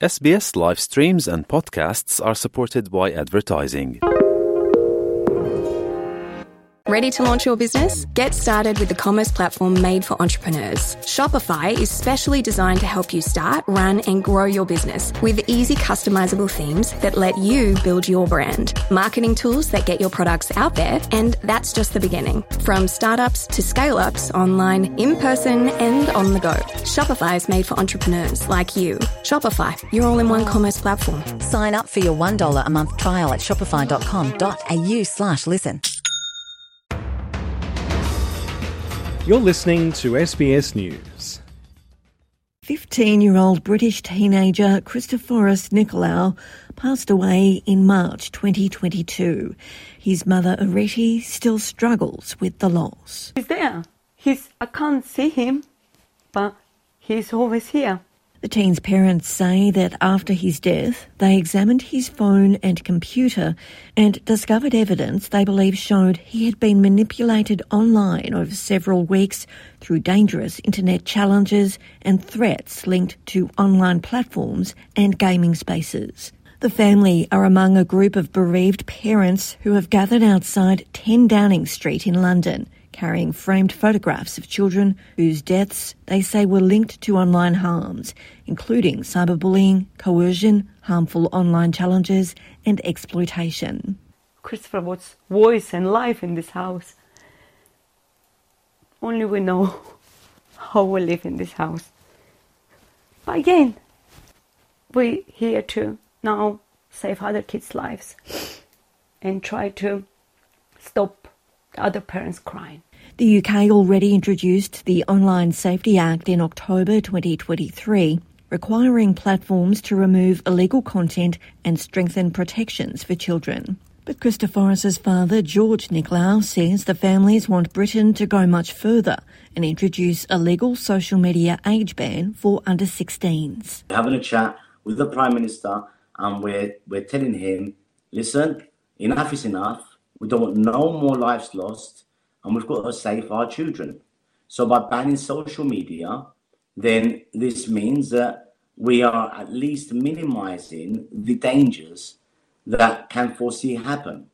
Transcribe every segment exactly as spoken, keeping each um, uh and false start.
S B S live streams and podcasts are supported by advertising. Ready to launch your business? Get started with the commerce platform made for entrepreneurs. Shopify is specially designed to help you start, run, and grow your business with easy customizable themes that let you build your brand, marketing tools that get your products out there, and that's just the beginning. From startups to scale-ups, online, in person, and on the go. Shopify is made for entrepreneurs like you. Shopify, your all-in-one commerce platform. Sign up for your one dollar a month trial at shopify.com.au slash listen. You're listening to S B S News. fifteen-year-old British teenager Christoforos Nikolaou passed away in March twenty twenty-two. His mother Areti still struggles with the loss. He's there. He's, I can't see him, but he's always here. The teen's parents say that after his death, they examined his phone and computer and discovered evidence they believe showed he had been manipulated online over several weeks through dangerous internet challenges and threats linked to online platforms and gaming spaces. The family are among a group of bereaved parents who have gathered outside ten Downing Street in London, carrying framed photographs of children whose deaths they say were linked to online harms, including cyberbullying, coercion, harmful online challenges and exploitation. Christopher was voice and life in this house. Only we know how we live in this house. But again, we're here to now save other kids' lives and try to stop the other parents crying. The U K already introduced the Online Safety Act in October twenty twenty-three, requiring platforms to remove illegal content and strengthen protections for children. But Christoforos' father, George Nikolaou, says the families want Britain to go much further and introduce a legal social media age ban for under sixteens. We're having a chat with the Prime Minister and we're, we're telling him, listen, enough is enough. We don't want no more lives lost, and we've got to save our children. So by banning social media, then this means that we are at least minimising the dangers that can foresee happen.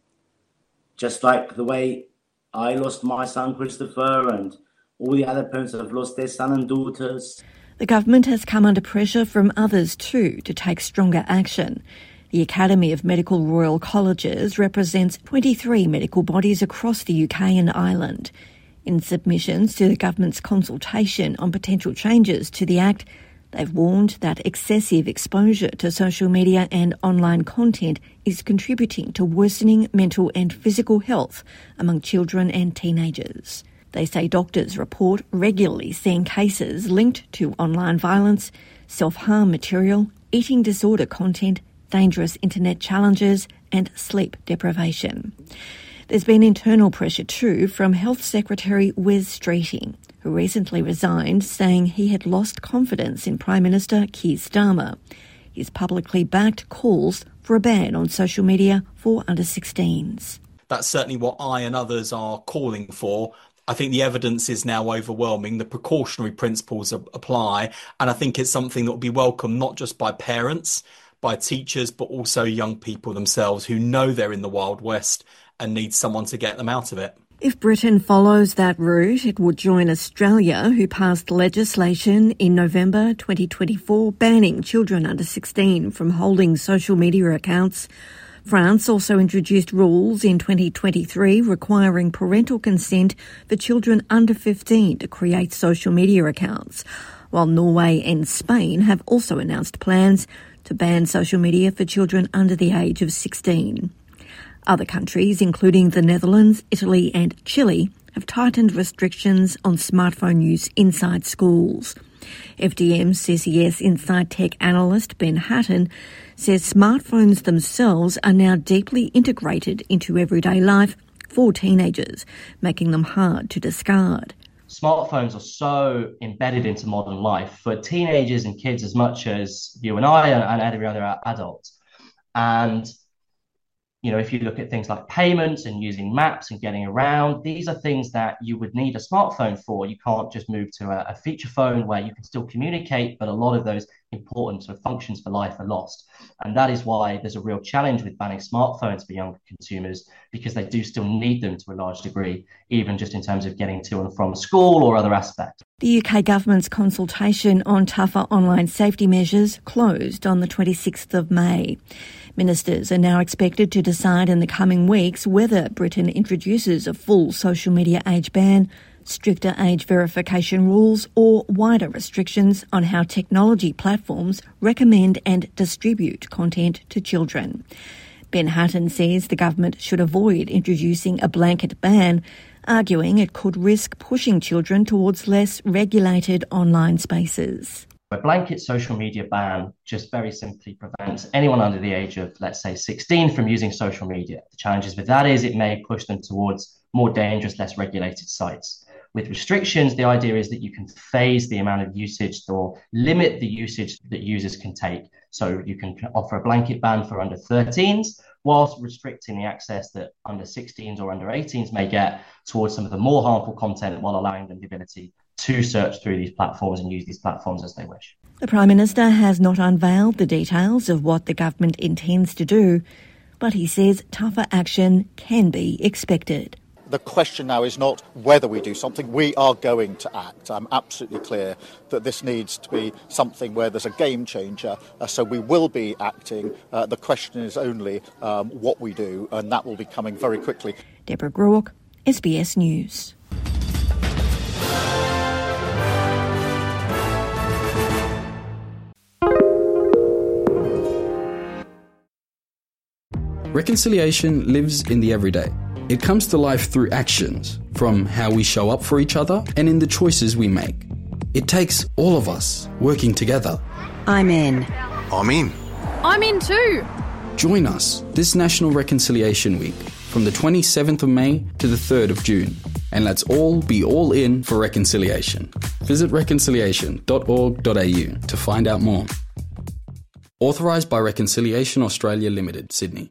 Just like the way I lost my son Christopher and all the other parents have lost their son and daughters. The government has come under pressure from others too to take stronger action. The Academy of Medical Royal Colleges represents twenty-three medical bodies across the U K and Ireland. In submissions to the government's consultation on potential changes to the Act, they've warned that excessive exposure to social media and online content is contributing to worsening mental and physical health among children and teenagers. They say doctors report regularly seeing cases linked to online violence, self-harm material, eating disorder content, dangerous internet challenges and sleep deprivation. There's been internal pressure too from Health Secretary Wes Streeting, who recently resigned, saying he had lost confidence in Prime Minister Keir Starmer. He's publicly backed calls for a ban on social media for under sixteens. That's certainly what I and others are calling for. I think the evidence is now overwhelming. The precautionary principles apply, and I think it's something that will be welcomed not just by parents, by teachers, but also young people themselves who know they're in the Wild West and need someone to get them out of it. If Britain follows that route, it would join Australia, who passed legislation in November twenty twenty-four banning children under sixteen from holding social media accounts. France also introduced rules in twenty twenty-three requiring parental consent for children under fifteen to create social media accounts, while Norway and Spain have also announced plans to ban social media for children under the age of sixteen. Other countries, including the Netherlands, Italy and Chile, have tightened restrictions on smartphone use inside schools. F D M C C S Inside Tech analyst Ben Hatton says smartphones themselves are now deeply integrated into everyday life for teenagers, making them hard to discard. Smartphones are so embedded into modern life for teenagers and kids as much as you and I and every other adult. And you know, if you look at things like payments and using maps and getting around, these are things that you would need a smartphone for. You can't just move to a, a feature phone where you can still communicate, but a lot of those important sort of functions for life are lost. And that is why there's a real challenge with banning smartphones for younger consumers, because they do still need them to a large degree, even just in terms of getting to and from school or other aspects. The U K government's consultation on tougher online safety measures closed on the twenty-sixth of May. Ministers are now expected to decide in the coming weeks whether Britain introduces a full social media age ban, stricter age verification rules, or wider restrictions on how technology platforms recommend and distribute content to children. Ben Hutton says the government should avoid introducing a blanket ban, arguing it could risk pushing children towards less regulated online spaces. A blanket social media ban just very simply prevents anyone under the age of, let's say, sixteen from using social media. The challenges with that is it may push them towards more dangerous, less regulated sites. With restrictions, the idea is that you can phase the amount of usage or limit the usage that users can take. So you can offer a blanket ban for under thirteens, whilst restricting the access that under sixteens or under eighteens may get towards some of the more harmful content, while allowing them the ability to search through these platforms and use these platforms as they wish. The Prime Minister has not unveiled the details of what the government intends to do, but he says tougher action can be expected. The question now is not whether we do something, we are going to act. I'm absolutely clear that this needs to be something where there's a game changer, uh, so we will be acting. Uh, the question is only um, what we do, and that will be coming very quickly. Deborah Groark, S B S News. Reconciliation lives in the everyday. It comes to life through actions, from how we show up for each other and in the choices we make. It takes all of us working together. I'm in. I'm in. I'm in too. Join us this National Reconciliation Week from the twenty-seventh of May to the third of June. And let's all be all in for reconciliation. Visit reconciliation dot org dot a u to find out more. Authorised by Reconciliation Australia Limited, Sydney.